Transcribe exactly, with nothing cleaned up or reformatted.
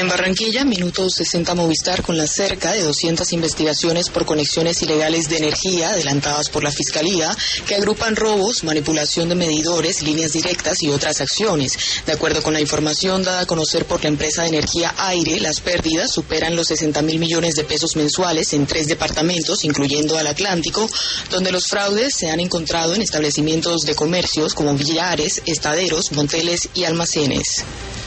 En Barranquilla, Minutos sesenta Movistar con las cerca de doscientas investigaciones por conexiones ilegales de energía adelantadas por la Fiscalía, que agrupan robos, manipulación de medidores, líneas directas y otras acciones. De acuerdo con la información dada a conocer por la empresa de energía Aire, las pérdidas superan los sesenta mil millones de pesos mensuales en tres departamentos, incluyendo al Atlántico, donde los fraudes se han encontrado en establecimientos de comercios como billares, estaderos, monteles y almacenes.